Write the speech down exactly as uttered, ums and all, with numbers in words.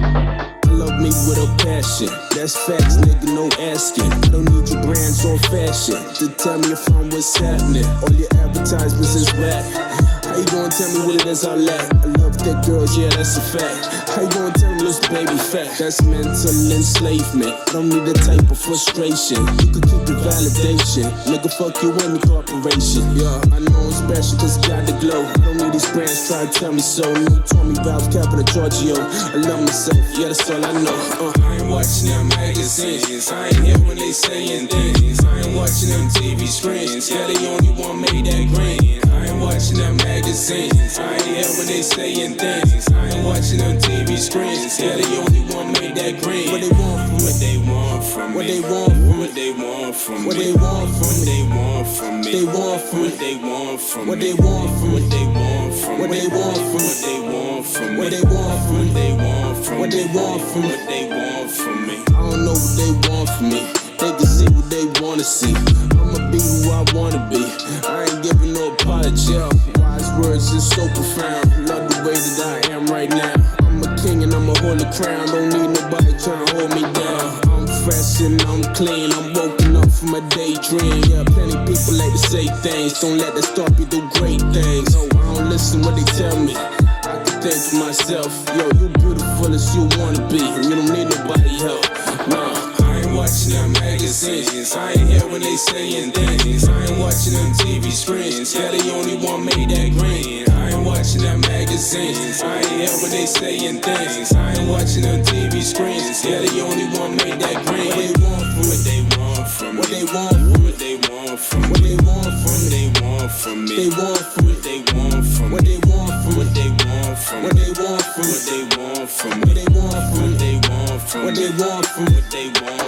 Love me with a passion, that's facts, nigga, no asking. I don't need your brands or fashion to tell me if I'm what's happening. All your advertisements is whack. How you gonna tell me what it is I lack? I love that girls, yeah, that's a fact. How you gonna tell me this baby fat? That's mental enslavement. I don't need that type of frustration. You can keep your validation. Nigga, fuck you in the corporation. Yeah, I know I'm special cause I got the glow. I don't need these brands trying to tell me so. No Tommy Valve, Capital Giorgio. I love myself, yeah, that's all I know. Uh, I ain't watching them magazines. I ain't here when they saying things. I ain't watching them T V screens. Yeah, they only one made that green. I ain't watching them magazines. I ain't here when they saying things. I ain't watching them T V screens. Yeah, they only one made that green. What they want from what they want from what they want from what they want from what they want from what they want from me. They want from what they want from what they want from what they want from what they want from what they want from what they want from what they want from what they want from what they want from me. I don't know what they want from me. They can see what they wanna see. I'ma be who I wanna be. I ain't giving no apology. Wise words is so profound. Love the way that I am right now. I'm a king and I'ma hold the crown. Don't need nobody trying to hold me down. I'm fresh and I'm clean. I'm woken up from a daydream. Yeah, plenty people like to say things. Don't let that stop you do great things. No, I don't listen what they tell me. I can think for myself. Yo, you beautiful as you wanna be. And you don't need nobody help. Nah. Watching them magazines, I ain't here when they saying things. I ain't watching them T V screens. Yeah, they only one made that green. I ain't watching them magazines. I ain't here when they saying things. I ain't watching them T V screens. Yeah, they only one made that green. What they want from what they want from what they want from what they want from what they want from what they want from me. They want from what they want from what they want from what they want from what they want from what they want from what they want from what they want from what they want from what they want.